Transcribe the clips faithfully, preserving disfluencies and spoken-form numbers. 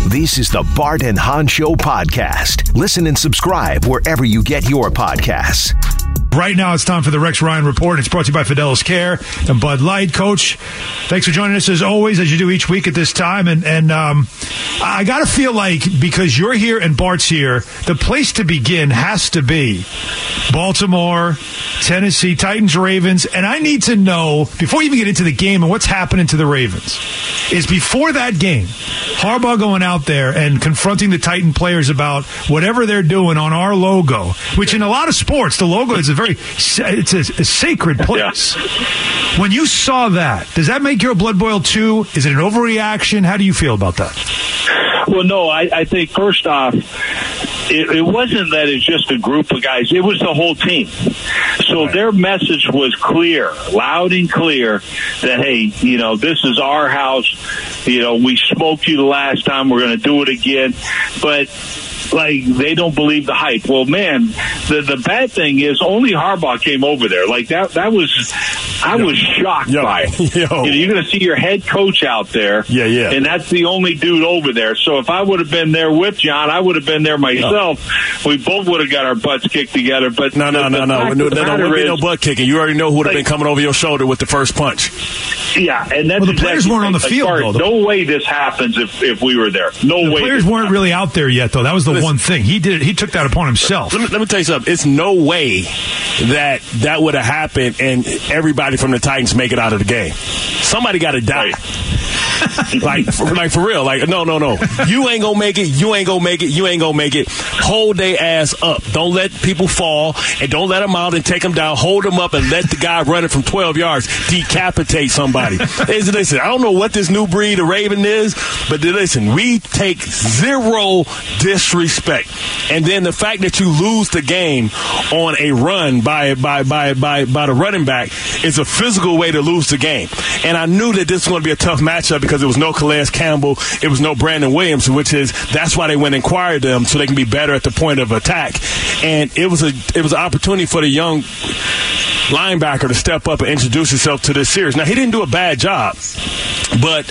This is the Bart and Hahn Show podcast. Listen and subscribe wherever you get your podcasts. Right now, it's time for the Rex Ryan Report. It's brought to you by Fidelis Care and Bud Light. Coach, thanks for joining us as always, as you do each week at this time. And, and um, I got to feel like because you're here and Bart's here, the place to begin has to be Baltimore, Tennessee, Titans, Ravens. And I need to know, before you even get into the game and what's happening to the Ravens, is before that game, Harbaugh going out there and confronting the Titan players about whatever they're doing on our logo, which in a lot of sports, the logo is a very, it's a, a sacred place. Yeah. When you saw that, does that make your blood boil too? Is it an overreaction? How do you feel about that? Well, no, I, I think first off, it, it wasn't that it's just a group of guys. It was the whole team. So right. Their message was clear, loud and clear, that, hey, you know, this is our house. You know, we smoked you the last time. We're going to do it again. But like, they don't believe the hype. Well, man, the the bad thing is only Harbaugh came over there. Like, that that was, I Yo. was shocked Yo. by it. Yo. You know, you're going to see your head coach out there. Yeah, yeah. And that's the only dude over there. So if I would have been there with John, I would have been there myself. No. We both would have got our butts kicked together. But no, no, no, no. No, no, no, be no butt kicking. You already know who would have like, been coming over your shoulder with the first punch. Yeah, and that's well, the exactly players weren't on the like, field, sorry, though. No way this happens if, if we were there. No the way. The players weren't happens. really out there yet, though. That was the Listen, one thing. He did. He took that upon himself. Let me, let me tell you something. It's no way that that would have happened and everybody from the Titans make it out of the game. Somebody got to die. like, for, like for real. Like, no, no, no. You ain't gonna make it. You ain't gonna make it. You ain't gonna make it. Hold their ass up. Don't let people fall, and don't let them out and take them down. Hold them up and let the guy running from twelve yards decapitate somebody. Listen, I don't know what this new breed of Raven is, but listen, we take zero disrespect. And then the fact that you lose the game on a run by by by by by the running back is a physical way to lose the game. And I knew that this was going to be a tough matchup because there was no Calais Campbell, it was no Brandon Williams, which is that's why they went and acquired them so they can be better at the point of attack. And it was a it was an opportunity for the young linebacker to step up and introduce himself to this series. Now, he didn't do a bad job, but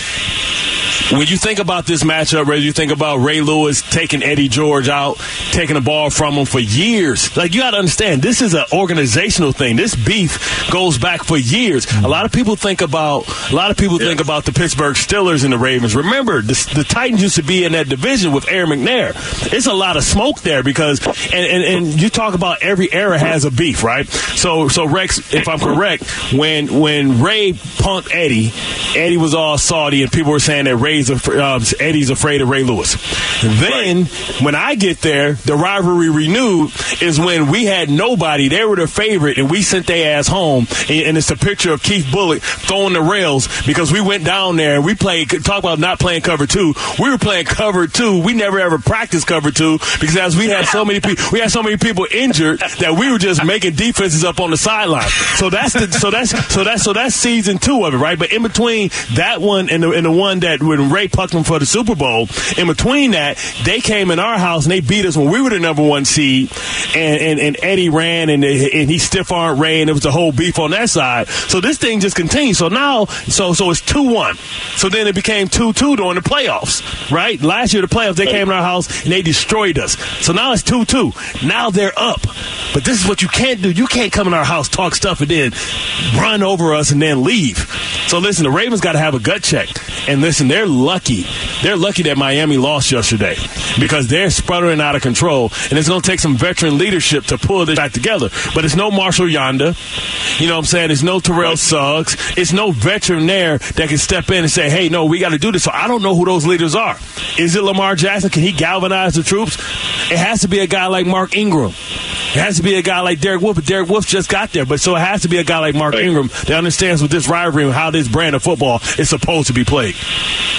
when you think about this matchup, Ray, you think about Ray Lewis taking Eddie George out, taking the ball from him for years. Like, you got to understand, this is an organizational thing. This beef goes back for years. A lot of people think about a lot of people yeah. think about the Pittsburgh Steelers and the Ravens. Remember, the, the Titans used to be in that division with Aaron McNair. It's a lot of smoke there because, and, and, and you talk about every era has a beef, right? So, so Rex, if I'm correct, when when Ray punked Eddie, Eddie was all salty, and people were saying that Ray Uh, Eddie's afraid of Ray Lewis. Then, when I get there, the rivalry renewed is when we had nobody. They were the favorite, and we sent their ass home. And, and it's a picture of Keith Bullock throwing the rails because we went down there and we played. Talk about not playing cover two. We were playing cover two. We never ever practiced cover two because as we had so many people, we had so many people injured that we were just making defenses up on the sideline. So that's the so that's so that's so that's season two of it, right? But in between that one and the and the one that when Ray plucked them for the Super Bowl. In between that, they came in our house and they beat us when we were the number one seed. And, and, and Eddie ran and, and he stiff-armed Ray, and it was the whole beef on that side. So this thing just continues. So now, so so it's two one. So then it became two two during the playoffs, right? Last year, the playoffs, they came in our house and they destroyed us. So now it's two two. Now they're up. But this is what you can't do. You can't come in our house, talk stuff, and then run over us and then leave. So listen, the Ravens got to have a gut check. And listen, they're lucky. They're lucky that Miami lost yesterday because they're sputtering out of control, and it's going to take some veteran leadership to pull this back together. But it's no Marshall Yonder. You know what I'm saying? It's no Terrell Suggs. It's no veteran there that can step in and say, hey, no, we got to do this. So I don't know who those leaders are. Is it Lamar Jackson? Can he galvanize the troops? It has to be a guy like Mark Ingram. It has to be a guy like Derek Wolfe, but Derek Wolfe just got there. But so it has to be a guy like Mark Ingram that understands with this rivalry and how this brand of football is supposed to be played.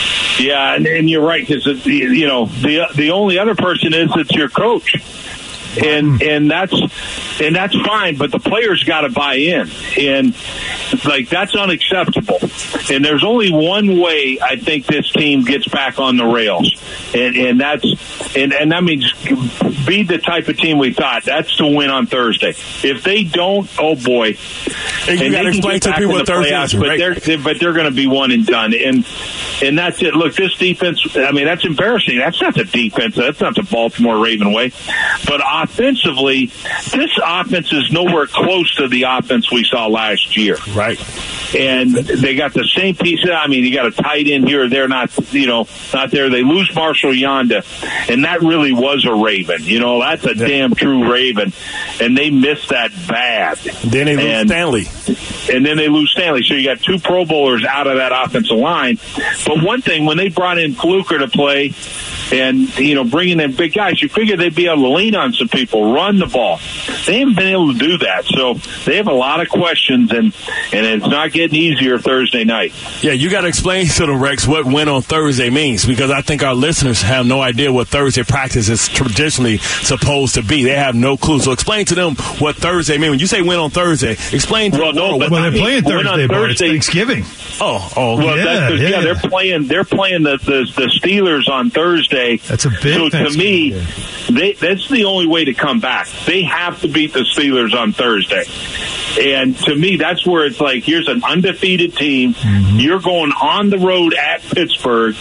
Yeah, and, and you're right, because, you know, the the only other person is it's your coach. and and that's and that's fine. But the players got to buy in, and like that's unacceptable. And there's only one way I think this team gets back on the rails, and and that's and and that means be the type of team we thought. That's to win on Thursday. If they don't, oh boy, and you got to explain to people what Thursday is, but right? they're but they're going to be one and done, and and that's it. Look, this defense. I mean, that's embarrassing. That's not the defense. That's not the Baltimore Raven way. But offensively, this offense is nowhere close to the offense we saw last year. Right. And they got the same pieces. I mean, you got a tight end here or there, not you know, not there. They lose Marshall Yanda, and that really was a Raven. You know, that's a yeah. damn true Raven, and they missed that bad. Then they lose and, Stanley, and then they lose Stanley. So you got two Pro Bowlers out of that offensive line. But one thing, when they brought in Fluker to play, and you know, bringing in big guys, you figure they'd be able to lean on some people, run the ball. They haven't been able to do that, so they have a lot of questions, and and it's not getting easier Thursday night. Yeah, you got to explain to the Rex what win on Thursday means, because I think our listeners have no idea what Thursday practice is traditionally supposed to be. They have no clue. So explain to them what Thursday means. When you say win on Thursday, explain to well, them. No, well, they're playing Thursday, but it's Thanksgiving. Oh, oh, well, yeah, that's, yeah. yeah, they're playing. They're playing the, the the Steelers on Thursday. That's a big. So to me, they, that's the only way to come back. They have to beat the Steelers on Thursday, and to me, that's where it's like, here's an undefeated team. Mm-hmm. You're going on the road at Pittsburgh,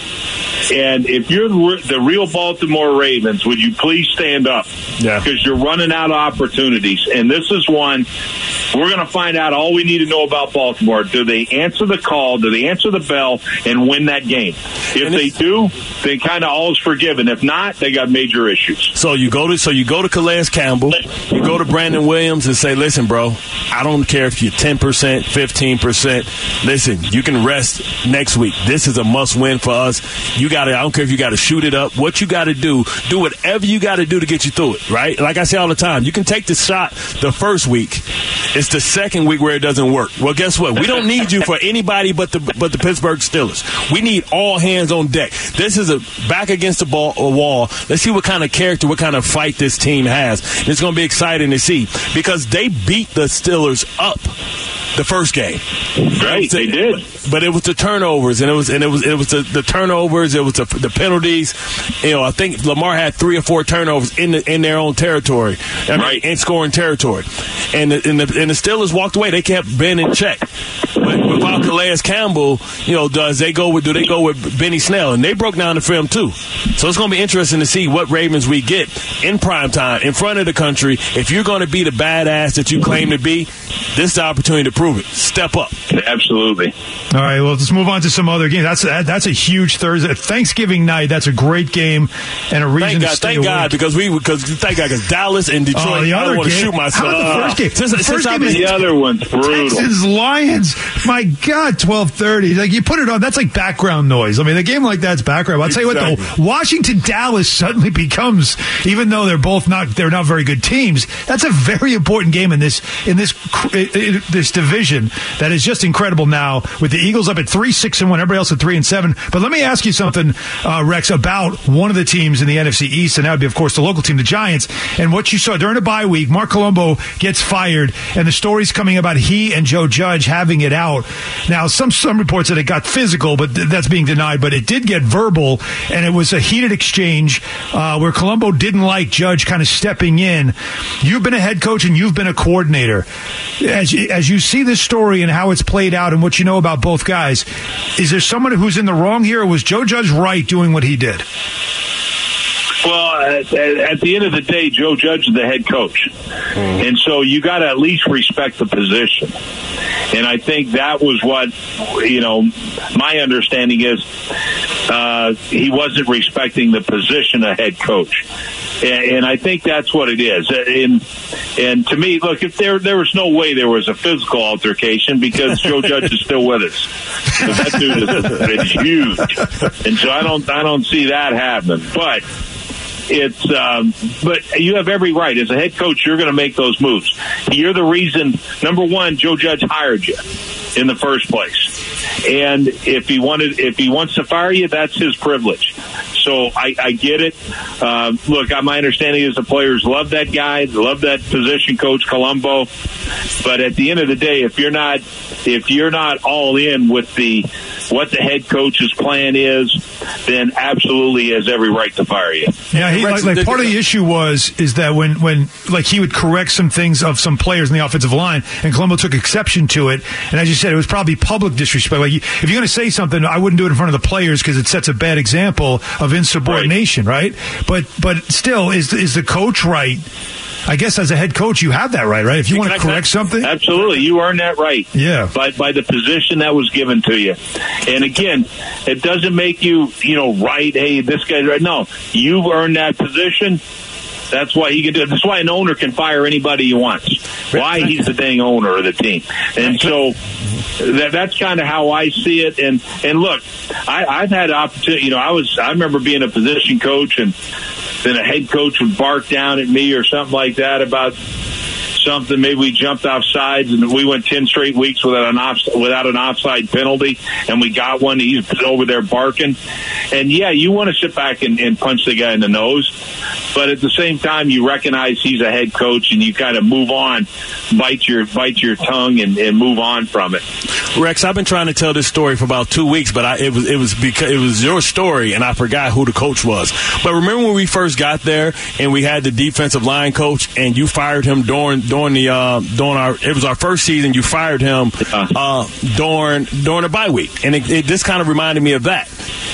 and if you're the real Baltimore Ravens, would you please stand up? Yeah, because you're running out of opportunities, and this is one. We're going to find out all we need to know about Baltimore. Do they answer the call? Do they answer the bell and win that game? If they do, then kind of all's forgiven. If not, they got major issues. So you go to so you go to Calais Campbell, you go to Brandon Williams and say, listen, bro, I don't care if you're ten percent, fifteen percent. Listen, you can rest next week. This is a must-win for us. You got to. I don't care if you got to shoot it up. What you got to do, do whatever you got to do to get you through it. Right? Like I say all the time, you can take the shot the first week. It's the second week where it doesn't work. Well, guess what? We don't need you for anybody but the but the Pittsburgh Steelers. We need all hands on deck. This is a back against the ball a wall. Let's see what kind of character, what kind of fight this team has. And it's going to be exciting to see, because they beat the Steelers up the first game. Right, they did. But it was the turnovers, and it was and it was it was the, the turnovers. It was the, the penalties. You know, I think Lamar had three or four turnovers in the, in their own territory, I mean, right, in scoring territory, and the, and the and the Steelers walked away. They kept Ben in check. But without Calais Campbell, you know, does they go with do they go with Benny Snell? And they broke down the film too. So it's going to be interesting to see what Ravens we get in prime time in front of the country. If you're going to be the badass that you claim to be, this is the opportunity to prove it. Step up. Absolutely. All right, well, let's move on to some other games. That's that, that's a huge Thursday, Thanksgiving night. That's a great game and a reason thank to God, stay Thank awake. God, because we because thank God, because Dallas and Detroit. Oh, the I other don't want to game. shoot myself. How about the first game? Since, the since first I've game been, is the other one's brutal. Texans Lions. My God, twelve thirty. Like you put it on, that's like background noise. I mean, a game like that's background. I'll tell you Exactly. what, though, Washington Dallas suddenly becomes, even though they're both not, they're not very good teams. That's a very important game in this in this in this division that is just incredible now, with the Eagles up at three six and one, everybody else at three and seven. But let me ask you something, uh, Rex, about one of the teams in the N F C East, and that would be, of course, the local team, the Giants. And what you saw during the bye week, Mark Colombo gets fired, and the story's coming about he and Joe Judge having it out. Now, some some reports that it got physical, but th- that's being denied. But it did get verbal, and it was a heated exchange uh, where Colombo didn't like Judge kind of stepping in. You've been a head coach and you've been a coordinator. As you, as you see this story and how it's played out and what you know about both guys, is there someone who's in the wrong here, or was Joe Judge right doing what he did? Well, at, at the end of the day, Joe Judge is the head coach. Mm. And so you got to at least respect the position. And I think that was what, you know, my understanding is uh, he wasn't respecting the position of head coach. And, and I think that's what it is. And, and to me, look, if there there was no way there was a physical altercation, because Joe Judge is still with us. So that dude is, is huge. And so I don't I don't see that happening. But it's um, but you have every right as a head coach. You're going to make those moves. You're the reason. Number one, Joe Judge hired you in the first place, and if he wanted, if he wants to fire you, that's his privilege. so I, I get it. Uh, look, my understanding is the players love that guy, love that position coach, Colombo. But at the end of the day, if you're not if you're not all in with the what the head coach's plan is, then absolutely has every right to fire you. Yeah, he, like, like part of the issue was is that when, when like he would correct some things of some players in the offensive line, and Colombo took exception to it. And as you said, it was probably public disrespect. Like, if you're going to say something, I wouldn't do it in front of the players because it sets a bad example of insubordination, right? right? But but still, is is the coach right? I guess as a head coach, you have that right, right? If you want to correct something? Absolutely. You earn that right. Yeah. By, by the position that was given to you. And again, it doesn't make you, you know, right, hey, this guy's right. No, you've earned that position. That's why he can do it. That's why an owner can fire anybody he wants. Why he's the dang owner of the team. And so that, that's kind of how I see it. And and look, I, I've had opportunity. You know, I was I remember being a position coach, and then a head coach would bark down at me or something like that about something. Maybe we jumped off sides and we went ten straight weeks without an off, without an offside penalty, and we got one. He's over there barking. And yeah, you want to sit back and, and punch the guy in the nose, but at the same time, you recognize he's a head coach, and you kind of move on, bite your bite your tongue, and, and move on from it. Rex, I've been trying to tell this story for about two weeks, but I, it was it was because it was your story, and I forgot who the coach was. But remember when we first got there, and we had the defensive line coach, and you fired him during during the uh, during our it was our first season. You fired him uh, during during the bye week, and it, it this kind of reminded me of that.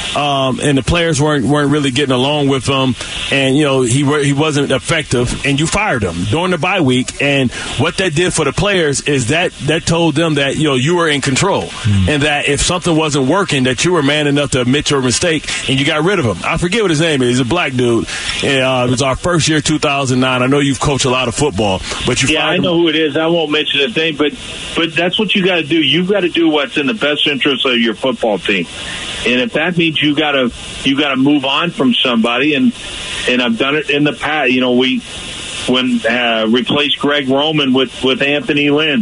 Um, and the players weren't weren't really getting along with him, and you know he he wasn't effective, and you fired him during the bye week. And what that did for the players is that that told them that you know you were in control, mm. and that if something wasn't working, that you were man enough to admit your mistake, and you got rid of him. I forget what his name is. He's a black dude. And, uh, it was our first year, two thousand nine. I know you've coached a lot of football, but you yeah, fired I know him. who it is. I won't mention his name, but but that's what you got to do. You've got to do what's in the best interest of your football team, and if that means you got to you got to move on from somebody, and and I've done it in the past. You know, we when uh, replaced Greg Roman with with Anthony Lynn.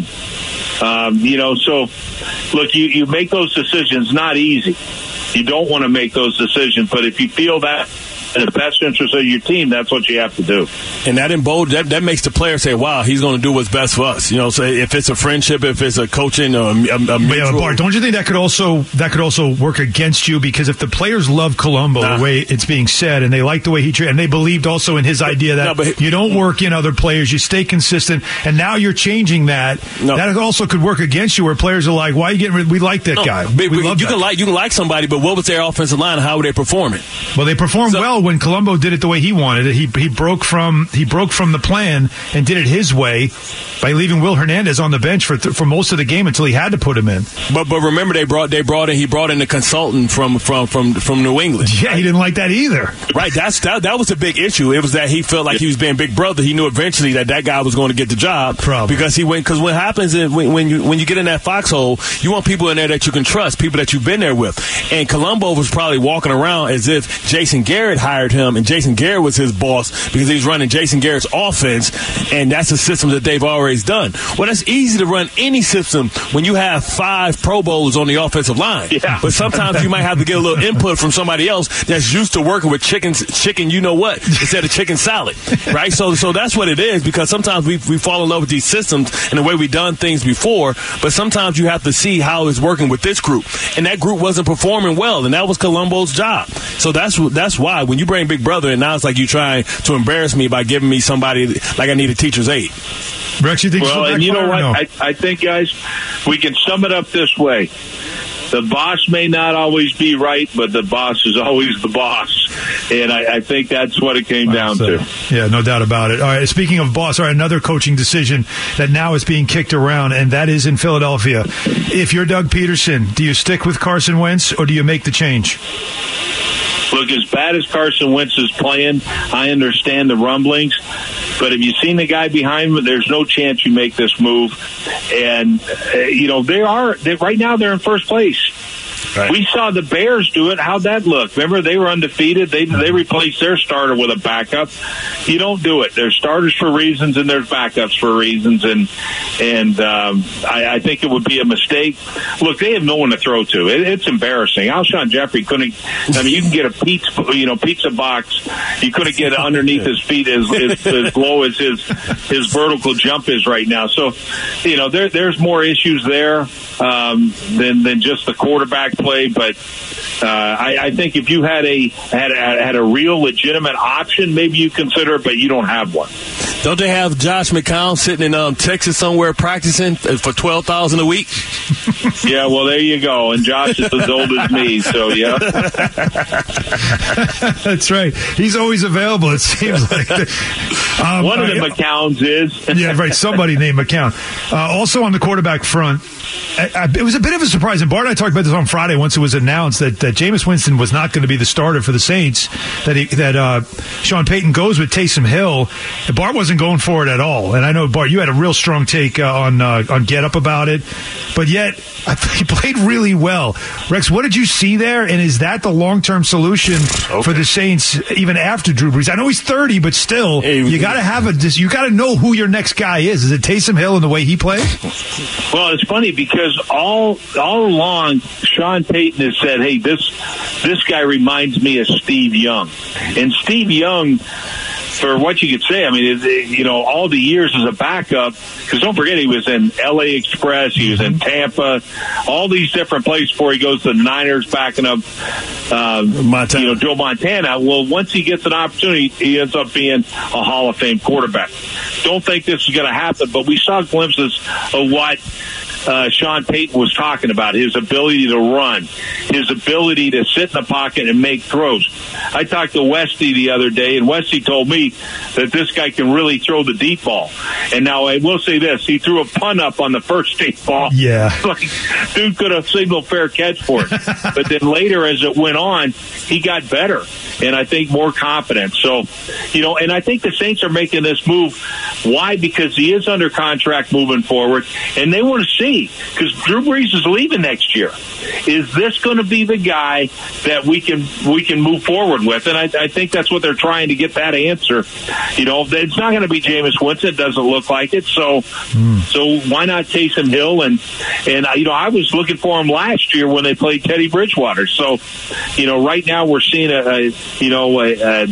Um, you know, so look, you you make those decisions. Not easy. You don't want to make those decisions, but if you feel that in the best interest of your team, that's what you have to do. And that embold that, that makes the player say, "Wow, he's going to do what's best for us." You know, so if it's a friendship, if it's a coaching, or a, a, a yeah, Bart, don't you think that could also that could also work against you? Because if the players love Colombo nah. the way it's being said, and they like the way he treated, and they believed also in his idea that no, but, you don't work in other players, you stay consistent, and now you're changing that. No. That also could work against you, where players are like, "Why are you getting rid? We like that no, guy. We, we love you that can guy. like you can like somebody, but what was their offensive line? How were they performing? Well, they performed so, well when Colombo did it the way he wanted it. He he broke from he broke from the plan and did it his way by leaving Will Hernandez on the bench for for most of the game until he had to put him in. But but remember they brought they brought in he brought in a consultant from from from, from New England. Yeah, right? He didn't like that either. Right, that's that that was a big issue. It was that he felt like he was being big brother. He knew eventually that that guy was going to get the job. Probably. Because he went because what happens is when, when you when you get in that foxhole, you want people in there that you can trust, people that you've been there with. And Colombo was probably walking around as if Jason Garrett hired him, and Jason Garrett was his boss because he's running Jason Garrett's offense, and that's a system that they've always done. Well, that's easy to run any system when you have five Pro Bowlers on the offensive line. Yeah. But sometimes you might have to get a little input from somebody else that's used to working with chickens, chicken, you know what, instead of chicken salad, right? So, so that's what it is, because sometimes we we fall in love with these systems and the way we've done things before, but sometimes you have to see how it's working with this group, and that group wasn't performing well, and that was Colombo's job. So that's that's why when you bring Big Brother, and now it's like you trying to embarrass me by giving me somebody like I need a teacher's aide. Rex, you think well, and you know what? No? I, I think, guys, we can sum it up this way. The boss may not always be right, but the boss is always the boss. And I, I think that's what it came down so, to. Yeah, no doubt about it. All right, speaking of boss, all right, another coaching decision that now is being kicked around, and that is in Philadelphia. If you're Doug Peterson, do you stick with Carson Wentz or do you make the change? Look, as bad as Carson Wentz is playing, I understand the rumblings. But have you seen the guy behind him? There's no chance you make this move. And, uh, you know, they are, they, right now they're in first place. Right. We saw the Bears do it. How'd that look? Remember, they were undefeated. They they replaced their starter with a backup. You don't do it. There's starters for reasons, and there's backups for reasons. And and um, I, I think it would be a mistake. Look, they have no one to throw to. It, it's embarrassing. Alshon Jeffrey couldn't. I mean, you can get a pizza, you know, pizza box. You couldn't get underneath his feet as, as, as low as his his vertical jump is right now. So, you know, there there's more issues there um, than than just the quarterback play. But uh, I, I think if you had a had a, had a real legitimate option, maybe you consider it, but you don't have one. Don't they have Josh McCown sitting in um, Texas somewhere practicing for twelve thousand a week? Yeah, well, there you go. And Josh is as old as me, so yeah. That's right. He's always available. It seems like um, one of the I, McCowns is. Yeah, right. Somebody named McCown. Uh, also on the quarterback front, I, I, it was a bit of a surprise. And Bart and I talked about this on Friday once it was announced that, that Jameis Winston was not going to be the starter for the Saints. That he, that uh, Sean Payton goes with Taysom Hill. And Bart wasn't going for it at all. And I know, Bart, you had a real strong take uh, on uh, on Get Up about it. But yet, I think he played really well. Rex, what did you see there? And is that the long-term solution okay. for the Saints even after Drew Brees? I know he's thirty, but still, hey, you got to have a you got to know who your next guy is. Is it Taysom Hill and the way he plays? Well, it's funny because all all along, Sean Payton has said, "Hey, this this guy reminds me of Steve Young," and Steve Young. For what you could say, I mean, it, you know, all the years as a backup, because don't forget he was in L A Express, he was in Tampa, all these different places before he goes to the Niners backing up, uh, Montana. you know, Joe Montana. Well, once he gets an opportunity, he ends up being a Hall of Fame quarterback. Don't think this is going to happen, but we saw glimpses of what Uh, Sean Payton was talking about, his ability to run, his ability to sit in the pocket and make throws. I talked to Westy the other day, and Westy told me that this guy can really throw the deep ball. And now I will say this, he threw a punt up on the first deep ball. Yeah. Like, dude could have signaled fair catch for it. But then later, as it went on, he got better, and I think more confident. So, you know, and I think the Saints are making this move. Why? Because he is under contract moving forward, and they want to see, because Drew Brees is leaving next year. Is this going to be the guy that we can we can move forward with? And I, I think that's what they're trying to get that answer. You know, it's not going to be Jameis Winston. It doesn't look like it. So, mm. so why not Taysom Hill? And and you know, I was looking for him last year when they played Teddy Bridgewater. So, you know, right now we're seeing a, a you know a, a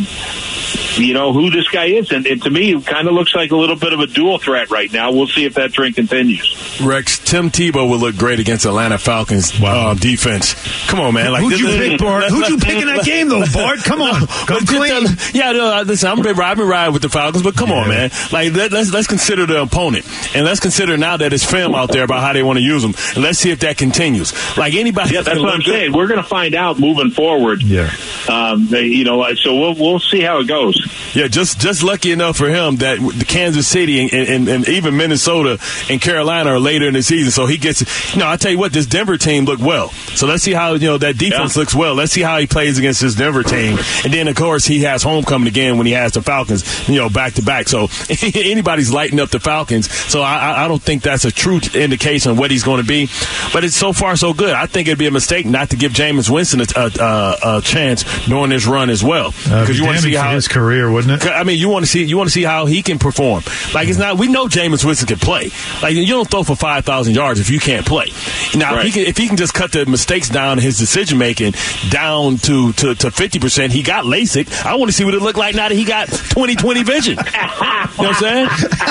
you know who this guy is, and, and to me, it kind of looks like a little bit of a dual threat right now. We'll see if that trend continues. Rex, Tim Tebow will look great against Atlanta Falcons wow. uh, defense. Come on, man! Like, who'd you pick, Bart? Who'd you pick in that game, though, Bart? Come on, go clean. Yeah, no, listen, I'm been I've been riding with the Falcons, but come yeah. on, man! Like, let, let's let's consider the opponent, and let's consider now that there's film out there about how they want to use them, and let's see if that continues. Like anybody, yeah, that's what I'm good. saying. We're going to find out moving forward. Yeah, um, they, you know, so we'll we'll see how it goes. Yeah, just just lucky enough for him that the Kansas City and, and, and even Minnesota and Carolina are later in the season, so he gets. You know, I tell you what, this Denver team looked well. So let's see how you know that defense yeah. looks well. Let's see how he plays against this Denver team, and then of course he has homecoming again when he has the Falcons, you know, back to back. So anybody's lighting up the Falcons. So I, I don't think that's a true indication of what he's going to be. But it's so far so good. I think it'd be a mistake not to give Jameis Winston a, a, a chance during this run as well, because uh, you want to see how his career, wouldn't it? I mean, you want to see you want to see how he can perform. Like it's not. We know Jameis Winston can play. Like you don't throw for five thousand yards if you can't play. Now, right. if, he can, if he can just cut the mistakes down, his decision making down to to to fifty percent, he got LASIK. I want to see what it looked like now that he got twenty twenty vision. You know what I'm saying?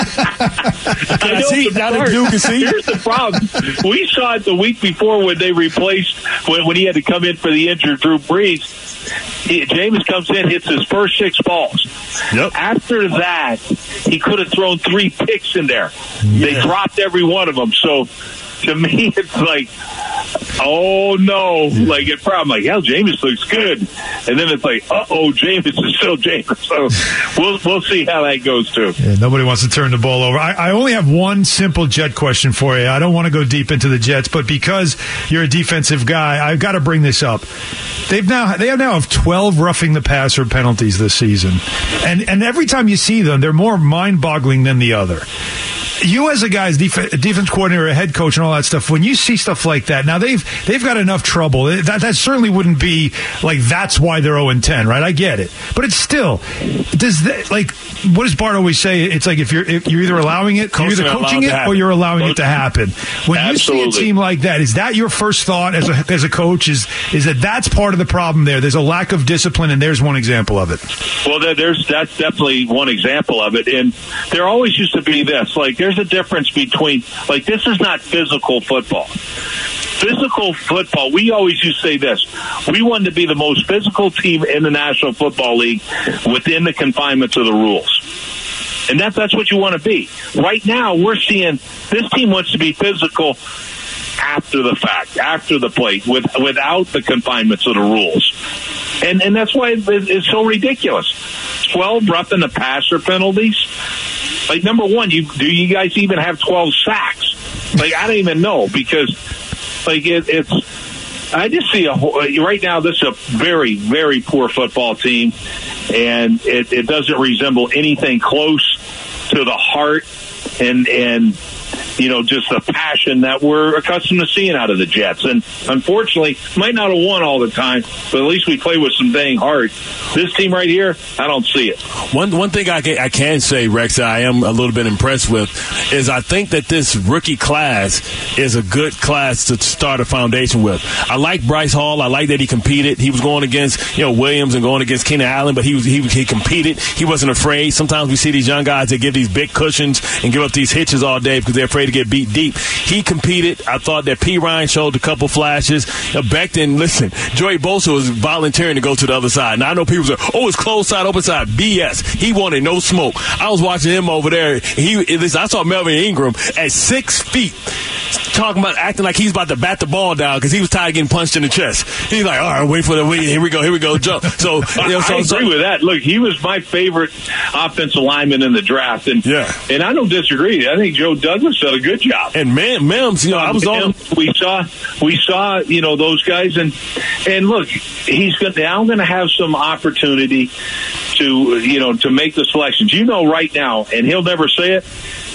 I know see, now that dude can see. Here's the problem. We saw it the week before when they replaced when, when he had to come in for the injured Drew Brees. He, Jameis comes in, hits his first six balls. Yep. After that, he could have thrown three picks in there. Yeah. They dropped every one of them. So, to me, it's like, oh, no. Like, it's probably like, hell, Jameis looks good. And then it's like, uh-oh, Jameis is still Jameis. So we'll we'll see how that goes, too. Yeah, nobody wants to turn the ball over. I, I only have one simple Jet question for you. I don't want to go deep into the Jets, but because you're a defensive guy, I've got to bring this up. They've now they now have twelve roughing the passer penalties this season. And, and every time you see them, they're more mind-boggling than the other. You as a guy's def- defense coordinator, a head coach, and all that stuff, when you see stuff like that, now they've they've got enough trouble. That that certainly wouldn't be like that's why they're oh and ten, right? I get it, but it's still does that, like what does Bart always say? It's like if you're if you're either allowing it, you're either coaching it, or you're allowing it to happen. When Absolutely. you see a team like that, is that your first thought as a as a coach? Is is that that's part of the problem there? There's a lack of discipline, and there's one example of it. Well, there, there's that's definitely one example of it, and there always used to be this. Like, there's a difference between like this is not physical football. Physical football, we always used to say this. We wanted to be the most physical team in the National Football League within the confinements of the rules. And that, that's what you want to be. Right now, we're seeing this team wants to be physical after the fact, after the play, with, without the confinements of the rules. And and that's why it's so ridiculous. twelve roughing the passer penalties. Like, number one, you do you guys even have twelve sacks? Like, I don't even know, because, like, it, it's, I just see a whole, right now, this is a very, very poor football team, and it, it doesn't resemble anything close to the heart and, and, you know, just the passion that we're accustomed to seeing out of the Jets. And unfortunately, might not have won all the time, but at least we play with some dang heart. This team right here, I don't see it. One one thing I can, I can say, Rex, that I am a little bit impressed with is I think that this rookie class is a good class to start a foundation with. I like Bryce Hall. I like that he competed. He was going against, you know, Williams and going against Keenan Allen, but he was he he competed. He wasn't afraid. Sometimes we see these young guys that give these big cushions and give up these hitches all day because they're afraid to get beat deep. He competed. I thought that P. Ryan showed a couple flashes. Uh, Becton, listen, Joey Bosa was volunteering to go to the other side. Now, I know people say, oh, it's closed side, open side. B S. He wanted no smoke. I was watching him over there. He, listen, I saw Melvin Ingram at six feet talking about acting like he's about to bat the ball down because he was tired of getting punched in the chest. He's like, all right, wait for the wait. Here we go. Here we go. Jump. So, you know, so, I agree so, with that. Look, he was my favorite offensive lineman in the draft, and yeah. and I don't disagree. I think Joe Douglas did a good job. And Mem, Mims, you know, I was on. We saw, we saw, you know, those guys, and and look, he's gonna, now going to have some opportunity to, you know, to make the selections. You know, right now, and he'll never say it,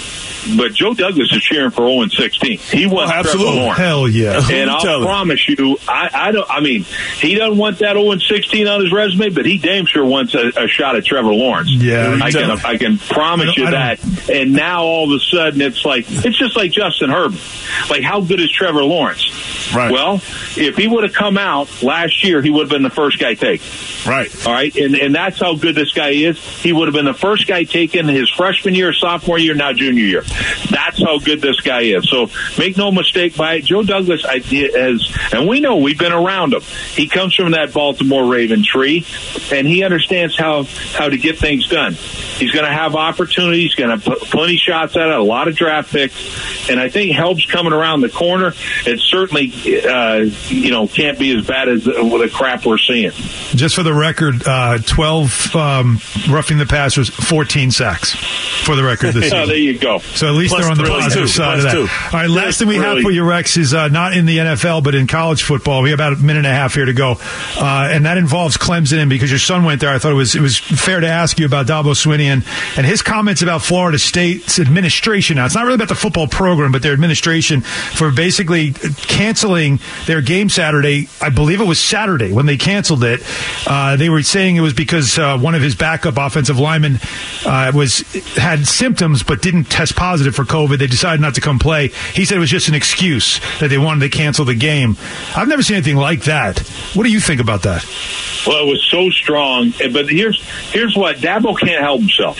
but Joe Douglas is cheering for oh and sixteen. He wants oh, Trevor Lawrence. Hell yeah! And I'll promise you, I, I don't. I mean, he doesn't want that oh and sixteen on his resume, but he damn sure wants a, a shot at Trevor Lawrence. Yeah, I can. I can promise you that. And now all of a sudden, it's like it's just like Justin Herbert. Like, how good is Trevor Lawrence? Right. Well, if he would have come out last year, he would have been the first guy taken. Right. All right. And and that's how good this guy is. He would have been the first guy taken his freshman year, sophomore year, now junior year. That's how good this guy is. So make no mistake by it. Joe Douglas has, and we know we've been around him. He comes from that Baltimore Raven tree, and he understands how, how to get things done. He's going to have opportunities. He's going to put plenty of shots at it, a lot of draft picks, and I think help's coming around the corner. It certainly, uh, you know, can't be as bad as the, the crap we're seeing. Just for the record, uh, twelve um, roughing the passers, fourteen sacks for the record this season. Oh, there you go. So at least Plus they're on the really positive two. side Plus of that. two. All right, last thing we really. have for you, Rex, is uh, not in the N F L, but in college football. We have about a minute and a half here to go, uh, and that involves Clemson. And because your son went there, I thought it was it was fair to ask you about Dabo Swinney and, and his comments about Florida State's administration. Now, it's not really about the football program, but their administration for basically canceling their game Saturday. I believe it was Saturday when they canceled it. Uh, they were saying it was because uh, one of his backup offensive linemen uh, was had symptoms but didn't test positive for COVID. They decided not to come play. He said it was just an excuse that they wanted to cancel the game. I've never seen anything like that. What do you think about that? Well, it was so strong. But here's here's what. Dabo can't help himself.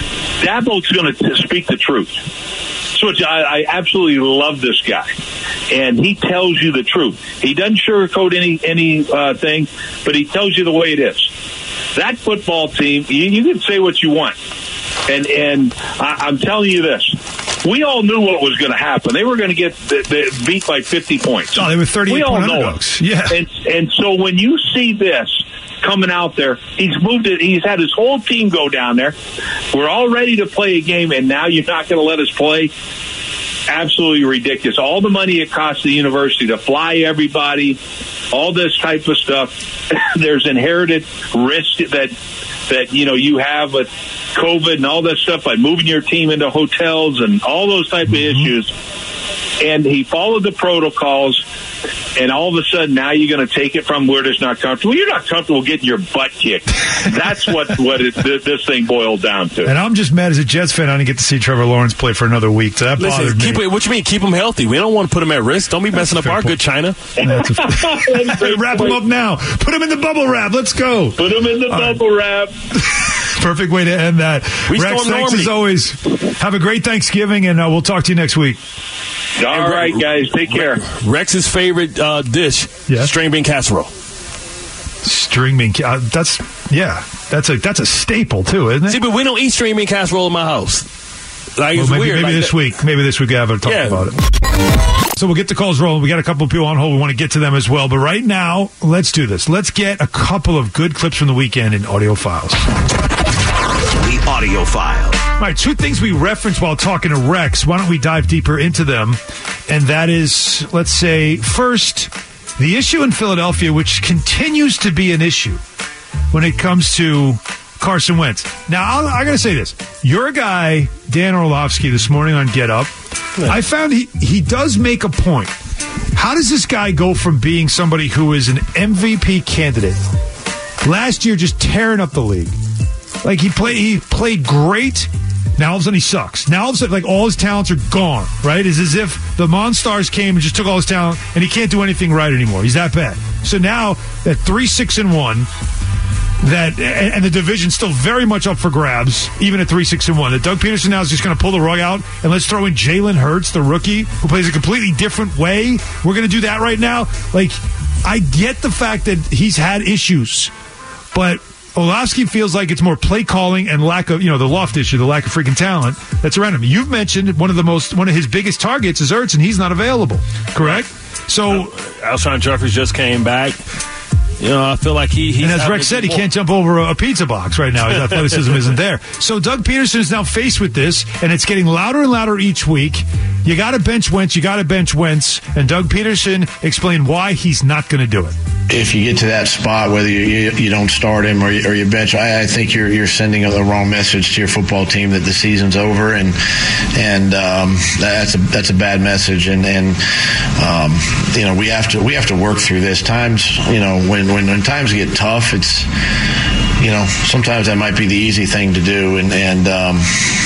Dabo's going to speak the truth. So I, I absolutely love this guy. And he tells you the truth. He doesn't sugarcoat any any uh, thing, but he tells you the way it is. That football team, you, you can say what you want. And and I, I'm telling you this. We all knew what was going to happen. They were going to get the, the beat by fifty points. Oh, they were thirty-eight point underdogs. Yeah. And, and so when you see this coming out there, he's moved it. He's had his whole team go down there. We're all ready to play a game, and now you're not going to let us play? Absolutely ridiculous. All the money it costs the university to fly everybody, all this type of stuff. There's inherited risk that that you know you have with COVID and all that stuff, by moving your team into hotels and all those type of mm-hmm. issues. And he followed the protocols. And all of a sudden, now you're going to take it from where it's not comfortable. You're not comfortable getting your butt kicked. That's what what it, this thing boiled down to. And I'm just mad as a Jets fan. I didn't get to see Trevor Lawrence play for another week. So that Listen, bothered keep me. It, what you mean? Keep him healthy. We don't want to put him at risk. Don't be messing That's up our point. good China. That's a, wrap him up now. Put him in the bubble wrap. Let's go. Put him in the all bubble right. wrap. Perfect way to end that. We Rex, thanks as always. Have a great Thanksgiving, and uh, we'll talk to you next week. All right, guys. Take care. Rex's favorite uh, dish, yeah. string bean casserole. String bean uh, that's yeah. That's a that's a staple too, isn't it? See, but we don't eat string bean casserole in my house. Like, well, it's maybe, weird. Maybe like this that. week. Maybe this week we have to talk yeah. about it. So we'll get the calls rolling. We got a couple of people on hold. We want to get to them as well. But right now, let's do this. Let's get a couple of good clips from the weekend in audio files. The audio file. All right, two things we referenced while talking to Rex. Why don't we dive deeper into them? And that is, let's say, first, the issue in Philadelphia, which continues to be an issue when it comes to Carson Wentz. Now, I'll, I got to say this. Your guy, Dan Orlovsky, this morning on Get Up, yeah. I found he, he does make a point. How does this guy go from being somebody who is an M V P candidate, last year just tearing up the league? Like, he played, he played great. Now all of a sudden he sucks. Now all of a sudden, like, all his talents are gone, right? It's as if the Monstars came and just took all his talent and he can't do anything right anymore. He's that bad. So now at three, six, and one, that and, and the division's still very much up for grabs, even at three, six, and one. That Doug Peterson now is just going to pull the rug out and let's throw in Jalen Hurts, the rookie, who plays a completely different way. We're going to do that right now. Like, I get the fact that he's had issues, but Orlovsky feels like it's more play calling and lack of, you know, the loft issue, the lack of freaking talent that's around him. You've mentioned one of the most, one of his biggest targets is Ertz, and he's not available, correct? So, uh, Alshon Jeffries just came back. You know, I feel like he. He's and as Rex said, he more. can't jump over a, a pizza box right now. His athleticism isn't there. So Doug Peterson is now faced with this, and it's getting louder and louder each week. You got to bench Wentz. You got to bench Wentz. And Doug Peterson explained why he's not going to do it. If you get to that spot, whether you you, you don't start him or you, or you bench, I, I think you're you're sending a, a wrong message to your football team that the season's over, and and um, that's a that's a bad message. And and um, you know we have to we have to work through this. Times you know when, when when times get tough, it's you know sometimes that might be the easy thing to do, and and um,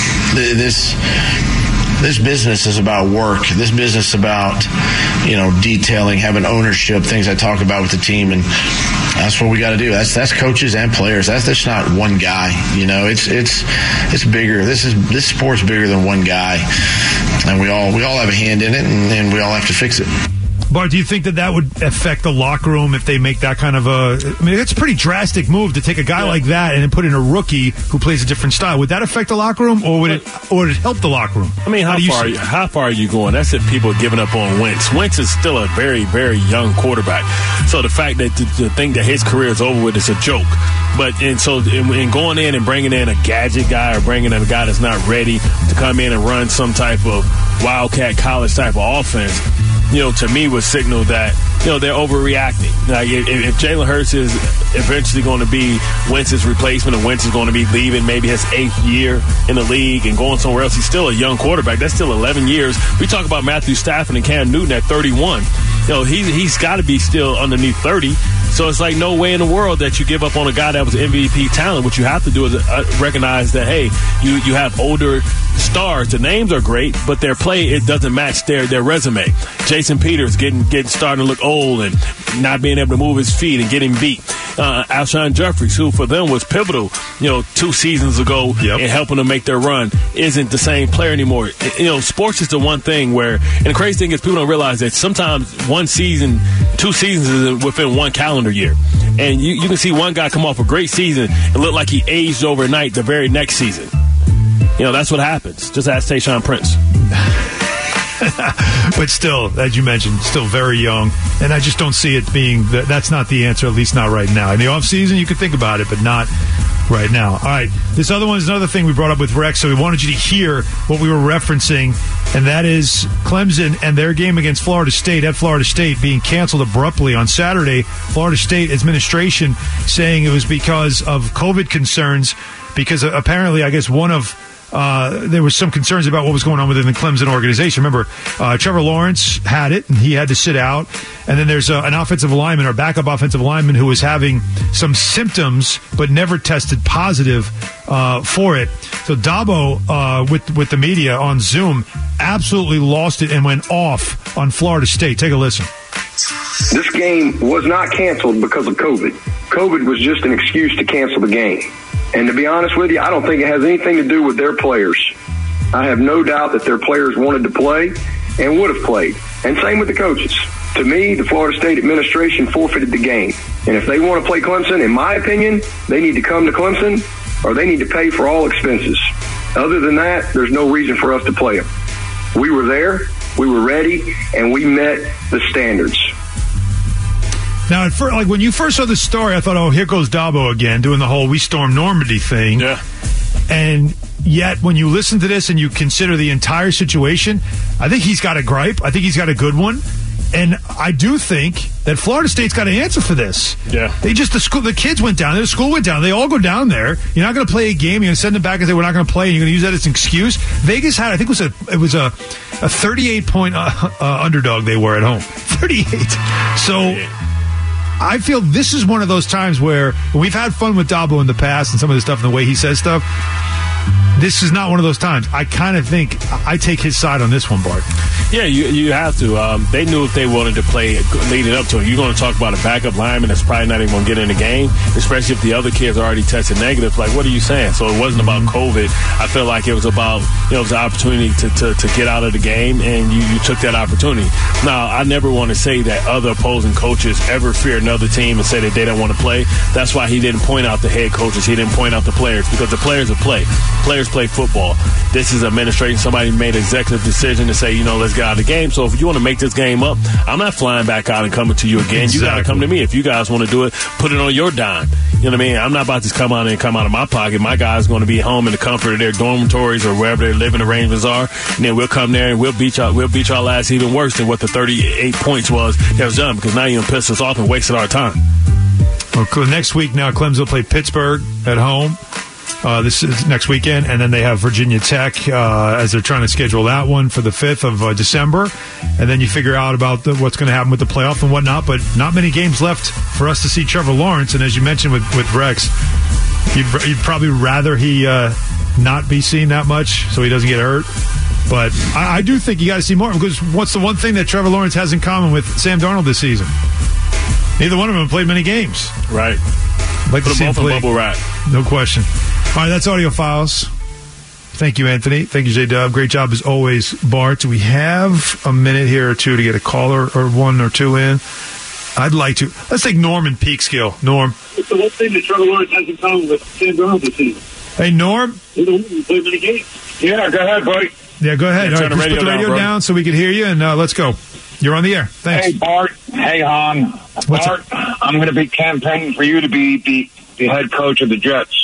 this. This business is about work. This business is about, you know, detailing, having ownership, things I talk about with the team, and that's what we got to do. That's that's coaches and players. That's that's not one guy. You know, it's it's it's bigger. This is this sport's bigger than one guy, and we all we all have a hand in it, and, and we all have to fix it. Bart, do you think that that would affect the locker room if they make that kind of a... I mean, it's a pretty drastic move to take a guy yeah. like that and then put in a rookie who plays a different style. Would that affect the locker room, or would it or would it help the locker room? I mean, how, how far are you, how far are you going? That's if people are giving up on Wentz. Wentz is still a very, very young quarterback. So the fact that to, to think that his career is over with is a joke. But and so in, in going in and bringing in a gadget guy or bringing in a guy that's not ready to come in and run some type of wildcat college type of offense, you know, to me would signal that, you know, they're overreacting. Like if, if Jalen Hurts is eventually going to be Wentz's replacement, and Wentz is going to be leaving maybe his eighth year in the league and going somewhere else, he's still a young quarterback. That's still eleven years. We talk about Matthew Stafford and Cam Newton at thirty-one. You know, he's, he's got to be still underneath thirty. So it's like no way in the world that you give up on a guy that was M V P talent. What you have to do is uh, recognize that, hey, you, you have older stars. The names are great, but their play, it doesn't match their, their resume. Jason Peters getting getting starting to look old and not being able to move his feet and getting beat. Uh, Alshon Jeffries, who for them was pivotal, you know, two seasons ago yep. in helping them make their run, isn't the same player anymore. You know, sports is the one thing where, and the crazy thing is people don't realize that sometimes one season, two seasons is within one calendar year. And you, you can see one guy come off a great season and look like he aged overnight the very next season. You know, that's what happens. Just ask Tayshaun Prince. But still, as you mentioned, still very young. And I just don't see it being, the, that's not the answer, at least not right now. In the offseason, you could think about it, but not right now. All right, this other one is another thing we brought up with Rex, so we wanted you to hear what we were referencing, and that is Clemson and their game against Florida State at Florida State being canceled abruptly on Saturday. Florida State administration saying it was because of COVID concerns because apparently, I guess one of Uh, there was some concerns about what was going on within the Clemson organization. Remember, uh, Trevor Lawrence had it, and he had to sit out. And then there's uh, an offensive lineman or backup offensive lineman who was having some symptoms but never tested positive uh, for it. So Dabo, uh, with, with the media on Zoom, absolutely lost it and went off on Florida State. Take a listen. This game was not canceled because of COVID. COVID was just an excuse to cancel the game. And to be honest with you, I don't think it has anything to do with their players. I have no doubt that their players wanted to play and would have played. And same with the coaches. To me, the Florida State administration forfeited the game. And if they want to play Clemson, in my opinion, they need to come to Clemson or they need to pay for all expenses. Other than that, there's no reason for us to play them. We were there, we were ready, and we met the standards. Now, at first, like when you first saw the story, I thought, oh, here goes Dabo again, doing the whole we stormed Normandy thing. Yeah. And yet, when you listen to this and you consider the entire situation, I think he's got a gripe. I think he's got a good one. And I do think that Florida State's got to answer for this. Yeah. They just, the school, the kids went down there, the school went down. They all go down there. You're not going to play a game. You're going to send them back and say, we're not going to play. And you're going to use that as an excuse. Vegas had, I think it was a, it was a, a thirty-eight point uh, uh, underdog they were at home. thirty-eight. So, I feel this is one of those times where we've had fun with Dabo in the past and some of the stuff and the way he says stuff. This is not one of those times. I kind of think I take his side on this one, Bart. Yeah, you you have to. Um, they knew if they wanted to play leading up to it. You're going to talk about a backup lineman that's probably not even going to get in the game, especially if the other kids are already tested negative. Like, what are you saying? So it wasn't about COVID. I feel like it was about, you know, it was an opportunity to, to, to get out of the game, and you, you took that opportunity. Now, I never want to say that other opposing coaches ever fear another team and say that they don't want to play. That's why he didn't point out the head coaches. He didn't point out the players, because the players will play. Players play football. This is administration. Somebody made an executive decision to say, you know, let's get out of the game. So if you want to make this game up, I'm not flying back out and coming to you again. Exactly. You got to come to me. If you guys want to do it, put it on your dime. You know what I mean? I'm not about to come out and come out of my pocket. My guys going to be home in the comfort of their dormitories or wherever their living arrangements are, and then we'll come there and we'll beat y'all. We'll beat y'all ass even worse than what the thirty-eight points was that was done, because now you're gonna piss us off and wasted our time. Well, next week now, Clemson will play Pittsburgh at home. Uh, this is next weekend, and then they have Virginia Tech uh, as they're trying to schedule that one for the fifth of uh, December. And then you figure out about the, what's going to happen with the playoff and whatnot, but not many games left for us to see Trevor Lawrence. And as you mentioned with, with Rex, you'd, you'd probably rather he uh, not be seen that much so he doesn't get hurt. But I, I do think you got to see more, because what's the one thing that Trevor Lawrence has in common with Sam Darnold this season? Neither one of them played many games. Right. Like Put them both in bubble wrap. No question. All right, that's Audio Files. Thank you, Anthony. Thank you, J-Dub. Great job as always, Bart. Do we have a minute here or two to get a caller or one or two in? I'd like to. Let's take Norm in Peekskill. Norm. What's the one thing that Trevor Lawrence has in common with Sam Darnold this season? Hey, Norm. He don't play many games. Yeah, go ahead, buddy. Yeah, go ahead. Yeah, All right, just put the radio down, down so we can hear you, and uh, let's go. You're on the air. Thanks. Hey, Bart. Hey, Han. What's Bart, up? I'm going to be campaigning for you to be the, the head coach of the Jets.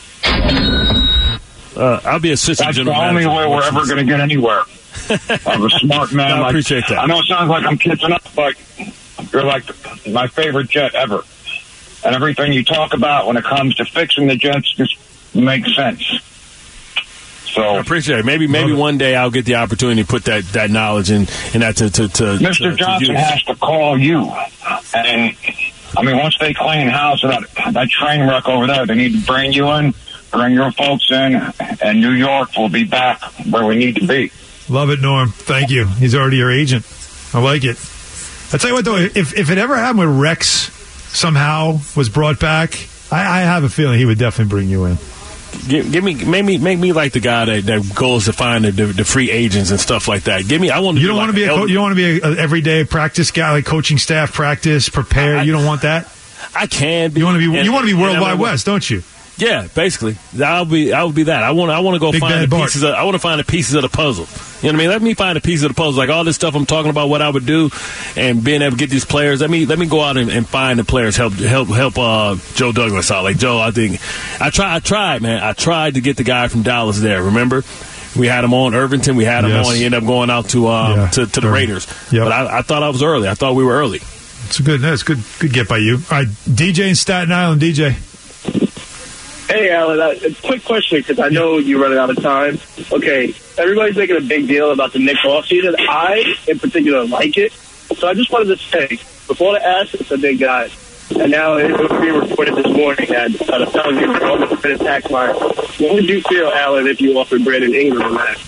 Uh, I'll be assistant That's general the only manager. way we're ever going to get anywhere. I'm a smart man. I like, appreciate that. I know it sounds like I'm kissing up, but you're like my favorite Jet ever. And everything you talk about when it comes to fixing the Jets just makes sense. So I appreciate it. Maybe maybe one day I'll get the opportunity to put that, that knowledge in, in that to, to, to Mister to, Johnson to has to call you. And, I mean, once they clean house of that, that train wreck over there, they need to bring you in, bring your folks in, and New York will be back where we need to be. Love it, Norm. Thank you. He's already your agent. I like it. I'll tell you what, though, if, if it ever happened with Rex somehow was brought back, I, I have a feeling he would definitely bring you in. Give, give me, make me, make me like the guy that, that goes to find the, the, the free agents and stuff like that. Give me, I want to. You don't want to be a, elder- co- you don't want to be an everyday practice guy, like coaching staff practice, prepare. I, you don't want that. I can. Be, you want to be. And, you want to be World Wide Wide West, don't you? Yeah, basically. I'll be. I would be that. I want. I want to go Big find the Bart. pieces. Of, I want to find the pieces of the puzzle. You know what I mean? Let me find the pieces of the puzzle. Like all this stuff I'm talking about, what I would do, and being able to get these players. Let me let me go out and, and find the players. Help help help uh, Joe Douglas out. Like Joe, I think I tried. I tried, man. I tried to get the guy from Dallas there. Remember? We had him on Irvington. We had him yes. on. He ended up going out to uh, yeah, to, to the right. Raiders. Yep. But I, I thought I was early. I thought we were early. It's a good. That's good. Good get by you. All right, D J in Staten Island. D J. Hey, Alan, uh, a quick question, because I know you're running out of time. Okay, everybody's making a big deal about the Knicks offseason. I, in particular, like it. So I just wanted to say, before the assets are big guys, and now it was being reported this morning that uh, the Pelicans are on the credit tax line. What would you feel, Alan, if you offered Brandon Ingram that?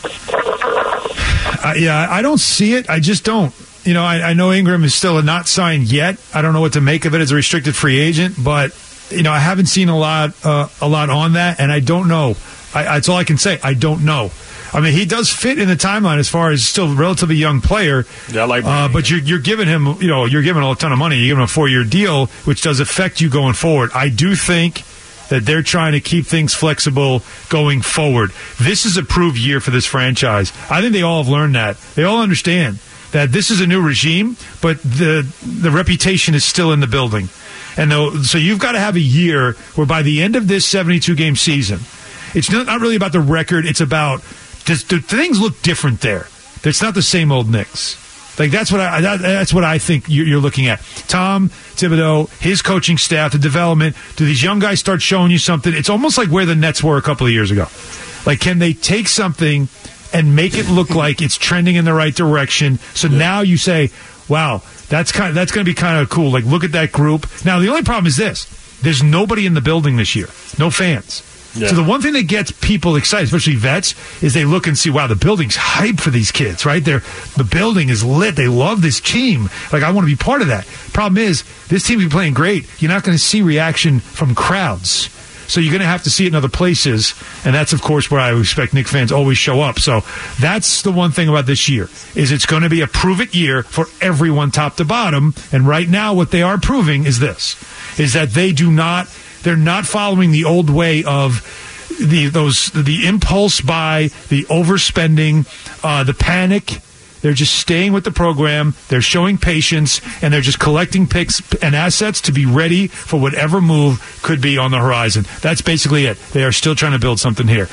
Uh, yeah, I don't see it. I just don't. You know, I, I know Ingram is still not signed yet. I don't know what to make of it as a restricted free agent, but you know, I haven't seen a lot, uh, a lot on that, and I don't know. I, that's all I can say. I don't know. I mean, he does fit in the timeline as far as still a relatively young player. Yeah, I like uh, but you're, you're giving him, you know, you're giving him a ton of money. You're giving him a four-year deal, which does affect you going forward. I do think that they're trying to keep things flexible going forward. This is a proved year for this franchise. I think they all have learned that. They all understand that this is a new regime, but the the reputation is still in the building. And though, so you've got to have a year where by the end of this seventy-two game season, it's not, not really about the record. It's about, does, do things look different there? It's not the same old Knicks. Like, that's what I that, that's what I think you're looking at. Tom Thibodeau, his coaching staff, the development, do these young guys start showing you something? It's almost like where the Nets were a couple of years ago. Like, can they take something and make it look like it's trending in the right direction? So yeah. Now you say, wow, that's kind of, that's going to be kind of cool. Like, look at that group. Now, the only problem is this. There's nobody in the building this year. No fans. Yeah. So the one thing that gets people excited, especially vets, is they look and see, wow, the building's hype for these kids, right? They're, the building is lit. They love this team. Like, I want to be part of that. Problem is, this team is playing great. You're not going to see reaction from crowds. So you're going to have to see it in other places, and that's, of course, where I expect Knicks fans always show up. So that's the one thing about this year, is it's going to be a prove-it year for everyone top to bottom, and right now what they are proving is this, is that they do not, they're not following the old way of the those the impulse buy, the overspending, uh, the panic. They're just staying with the program. They're showing patience, and they're just collecting picks and assets to be ready for whatever move could be on the horizon. That's basically it. They are still trying to build something here.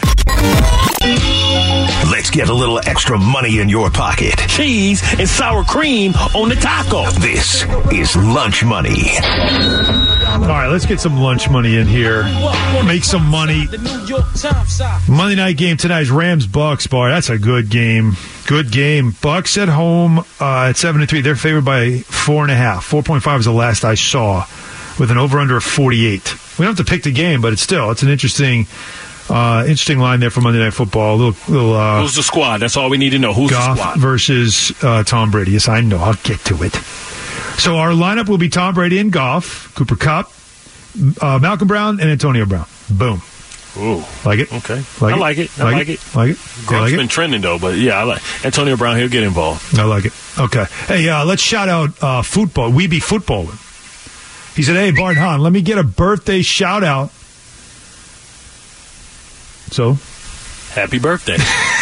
Let's get a little extra money in your pocket. Cheese and sour cream on the taco. This is Lunch Money. All right, let's get some lunch money in here. Make some money. Monday night game tonight is Rams-Bucks, bar. That's a good game. Good game. Bucks at home uh, at seven to three. They're favored by four and a half. four point five is the last I saw, with an over-under of forty-eight. We don't have to pick the game, but it's still, it's an interesting uh, interesting line there for Monday Night Football. A little, little, uh, Who's the squad? That's all we need to know. Who's Goff the squad? Versus uh, Tom Brady. Yes, I know. I'll get to it. So our lineup will be Tom Brady and Goff, Cooper Kupp, uh, Malcolm Brown, and Antonio Brown. Boom. Ooh. Like it? Okay. Like I it? like it. I like, like it. it. Like it. Gronk's like been it? trending, though, but yeah, I like Antonio Brown. He'll get involved. I like it. Okay. Hey, uh, let's shout out uh, football. We be footballing. He said, hey, Bart Hahn, let me get a birthday shout out. So? Happy birthday.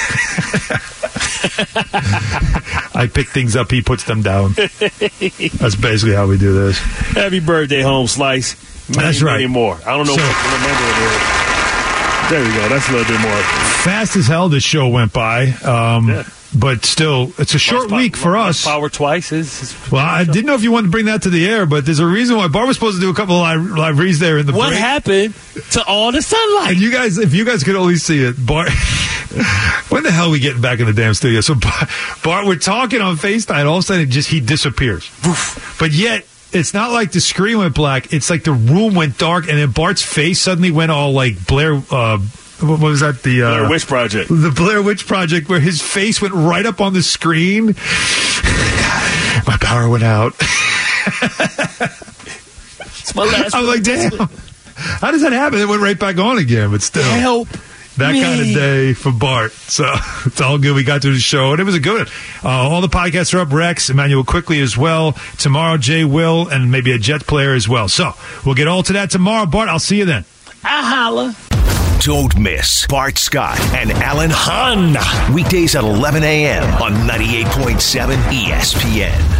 I pick things up, he puts them down. That's basically how we do this. Happy birthday, Home Slice. Many, That's right. Many more. I don't know so, what remember it is. There we go. That's a little bit more. Fast as hell this show went by. Um, yeah. But still, it's a short Lost week power, for Lost us. Power twice is. is well, I didn't know if you wanted to bring that to the air, but there's a reason why Bart was supposed to do a couple of live, live reads there in the what break. What happened to all the sunlight? And you guys, if you guys could only see it, Bart. When the hell are we getting back in the damn studio? So Bart, Bart we're talking on FaceTime, and all of a sudden, it just he disappears. But yet, it's not like the screen went black. It's like the room went dark, and then Bart's face suddenly went all like Blair. Uh, what was that? The uh, Blair Witch Project. The Blair Witch Project, where his face went right up on the screen. My power went out. It's my last. I'm like, damn. How does that happen? It went right back on again, but still. Help. That me. kind of day for Bart. So it's all good. We got through the show, and it was a good one. Uh, all the podcasts are up. Rex, Emmanuel quickly as well. Tomorrow, Jay Will, and maybe a Jet player as well. So we'll get all to that tomorrow. Bart, I'll see you then. I holla. Don't miss Bart Scott and Alan Hahn. Weekdays at eleven a.m. on ninety-eight point seven E S P N.